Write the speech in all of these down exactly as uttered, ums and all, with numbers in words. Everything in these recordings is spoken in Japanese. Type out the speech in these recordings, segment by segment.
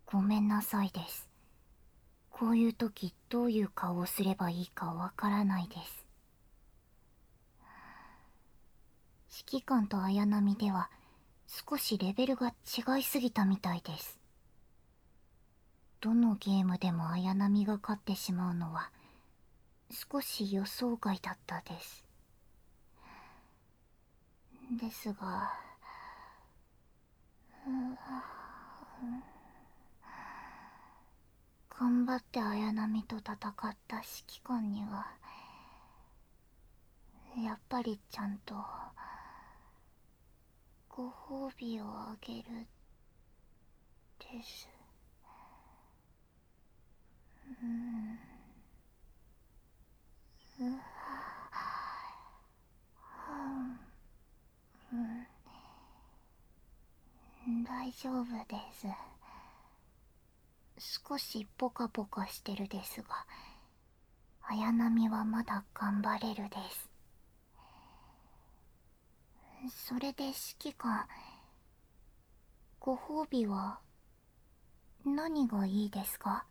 ごめんなさいです。こういう時どういう顔をすればいいかわからないです。指揮官と綾波では少しレベルが違いすぎたみたいです。どのゲームでも綾波が勝ってしまうのは少し予想外だったです。ですが、頑張って綾波と戦った指揮官にはやっぱりちゃんとご褒美をあげるです。うん、ううん、大丈夫です。少しポカポカしてるですが、綾波はまだ頑張れるです。それで指揮官、ご褒美は何がいいですか？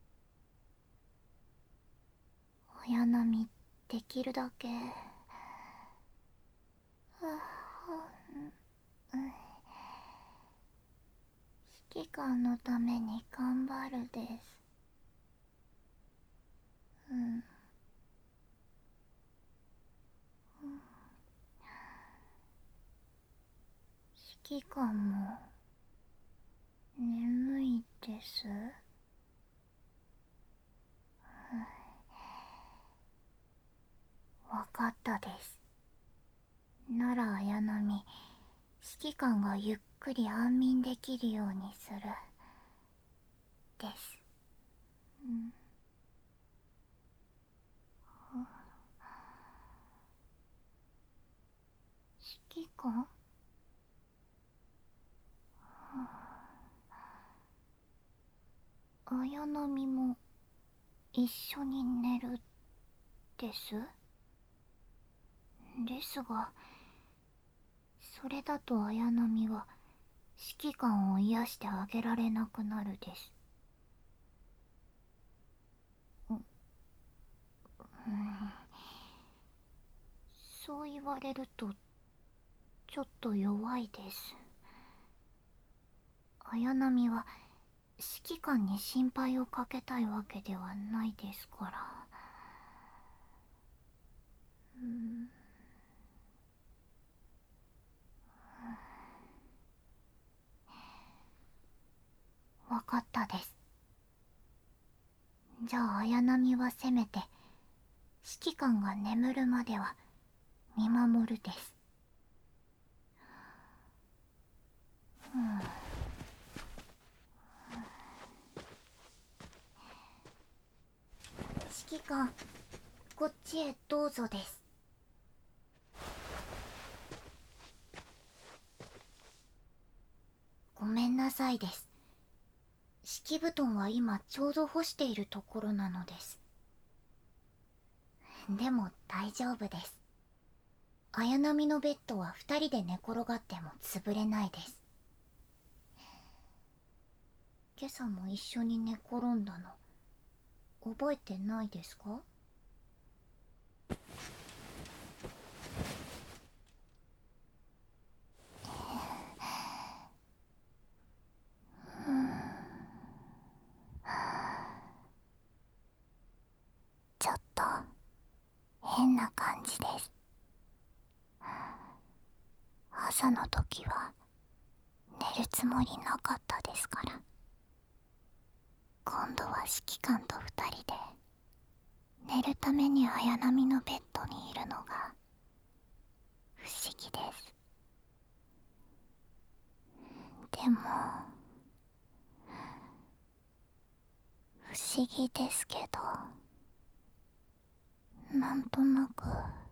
綾波、できるだけ。指揮官のために頑張るです。うん。指揮官も眠いです。わかったです。なら綾波、指揮官がゆっくり安眠できるようにするです。うん。指揮官、綾波も一緒に寝るですですが、それだと綾波は指揮官を癒してあげられなくなるです。う、うん、そう言われるとちょっと弱いです。綾波は指揮官に心配をかけたいわけではないですから。うん、わかったです。じゃあ綾波はせめて指揮官が眠るまでは見守るです。うん、指揮官、こっちへどうぞです。ごめんなさいです。敷布団は今ちょうど干しているところなのです。でも大丈夫です。綾波のベッドは二人で寝転がっても潰れないです。今朝も一緒に寝転んだの覚えてないですか？ちょっと変な感じです。朝の時は寝るつもりなかったですから。今度は指揮官と二人で寝るために綾波のベッドにいるのが不思議です。でも不思議ですけど、なんとなく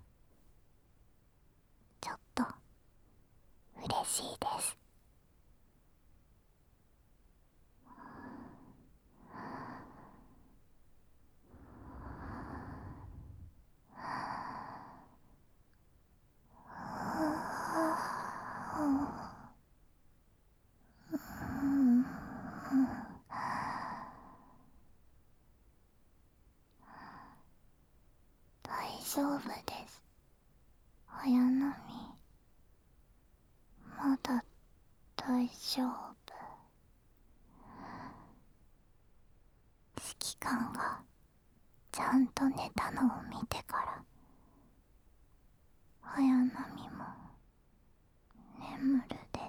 ちょっと嬉しいです。 丈夫です。綾波、まだ大丈夫。指揮官がちゃんと寝たのを見てから綾波も眠るです。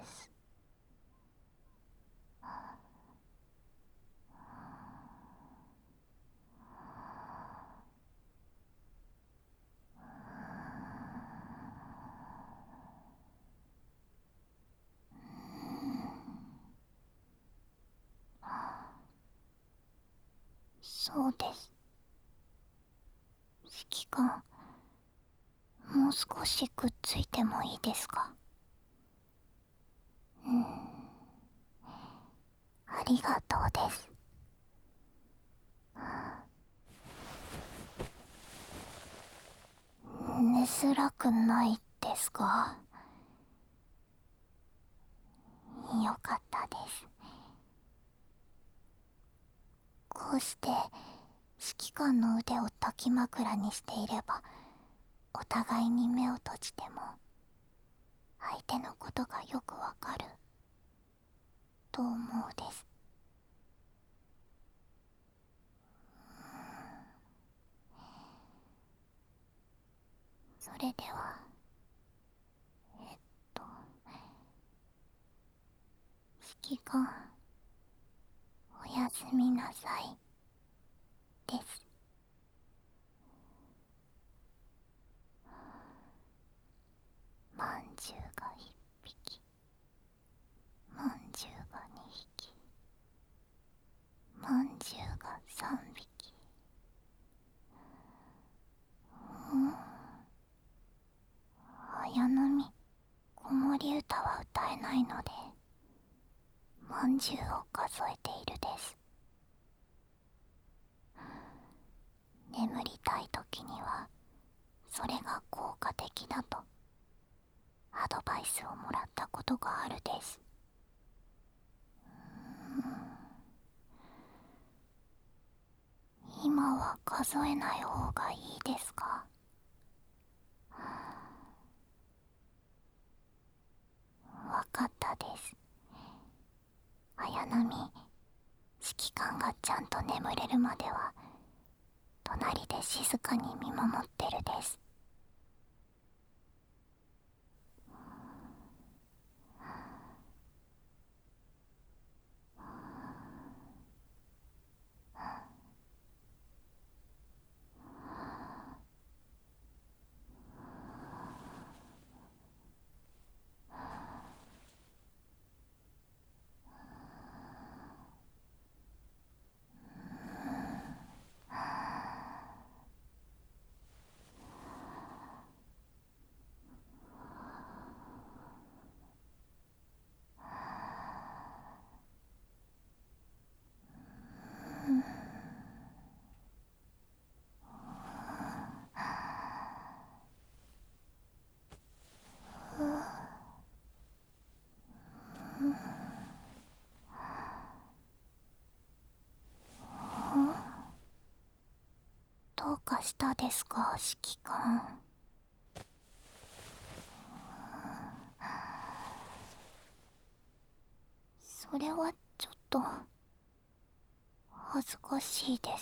そうです。指揮官、もう少しくっついてもいいですか？うん、ありがとうです。寝づらくないですか？よかったです。こうして指揮官の腕を抱き枕にしていれば、お互いに目を閉じても相手のことがよくわかると思うです。それでは、えっと指揮官、おやすみなさいです。まんじゅうがいっぴき、まんじゅうがにひき、まんじゅうがさんびき。うん、綾波、子守歌は歌えないのでまんじゅうを数えているです。眠りたい時にはそれが効果的だとアドバイスをもらったことがあるです。今は数えない方がいいですか？わかったです。綾波、指揮官がちゃんと眠れるまでは隣で静かに見守ってるです。どうかしたですか、指揮官？それはちょっと恥ずかしいです。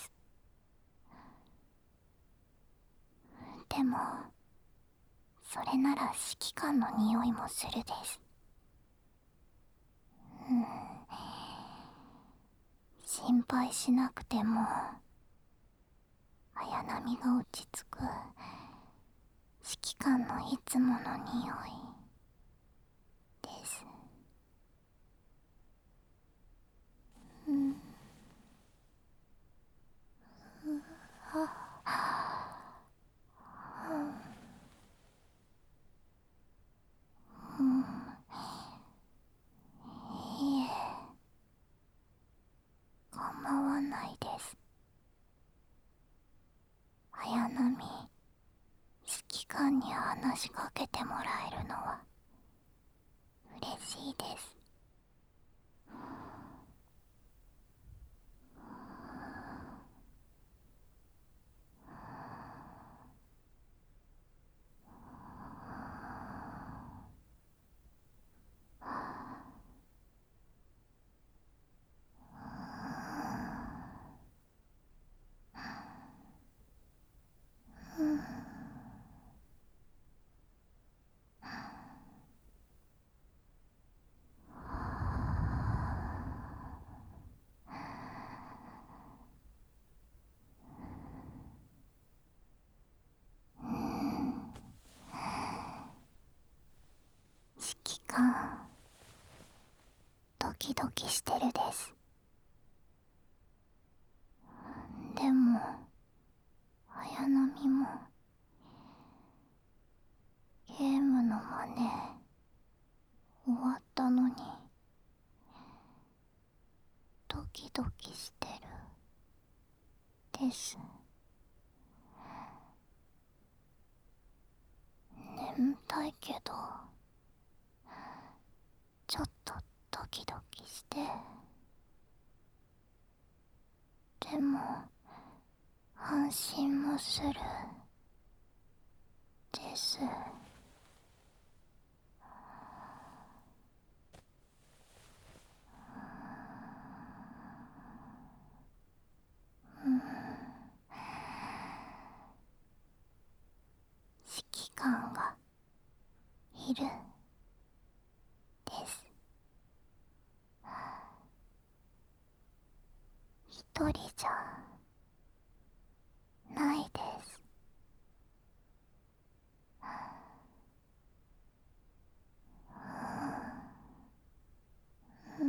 でもそれなら指揮官の匂いもするです。うん、心配しなくても綾波が落ち着く指揮官のいつもの匂いです。うん、うん、いえ、構わないです。綾波、指揮官に話しかけてもらえるのは嬉しいです。 ドキしてるです。でも綾波もゲームの真似終わったのにドキドキしてるです。眠たいけどちょっとドキドキして、でも安心もするです。うん、指揮官がいるです。一人じゃないです。うん、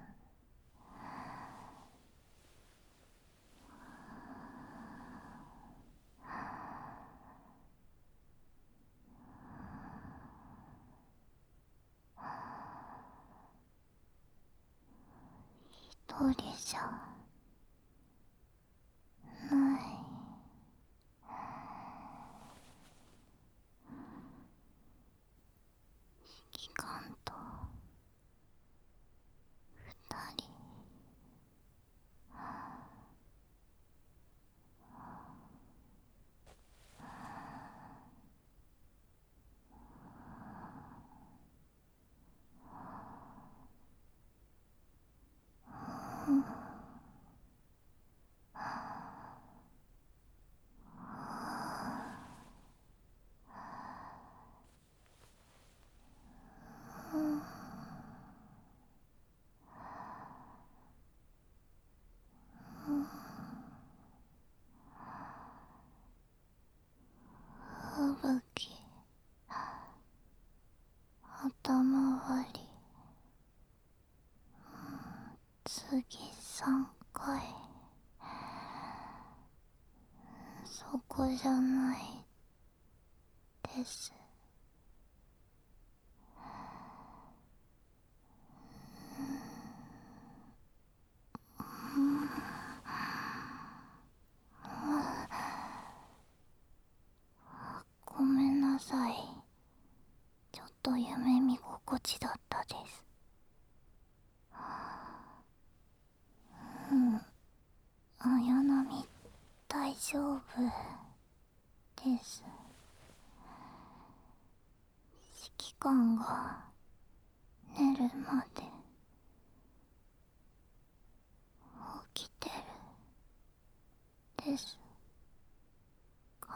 一人じゃない。指揮官と二人。うん、うん、吹雪頭割り次三回。そこじゃないです。うん、ごめんなさい。ちょっと夢見心地だったです。うん、綾波大丈夫です。指揮官が寝るまで起きてるですから。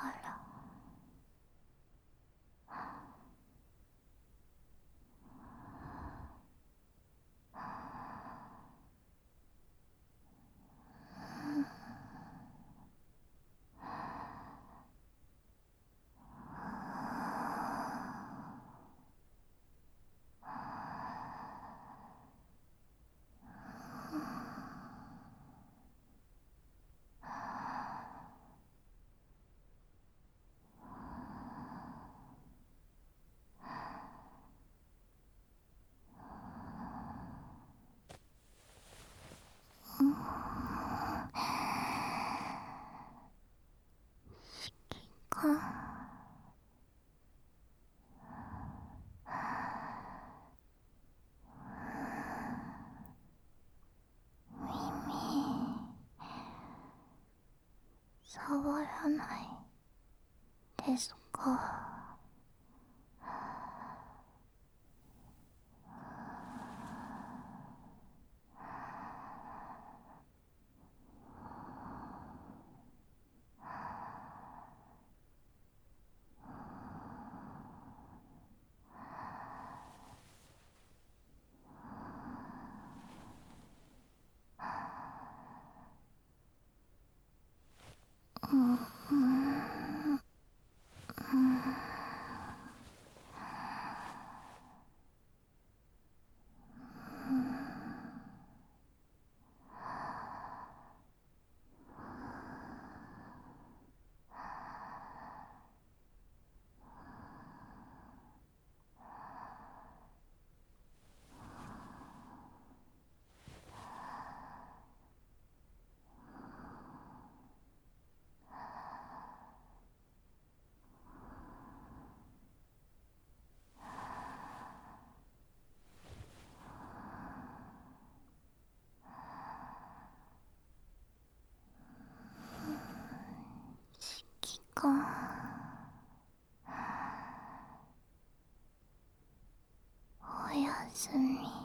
うん、指揮官。耳触らないですか？うん、うん、うん。 間。おやすみ。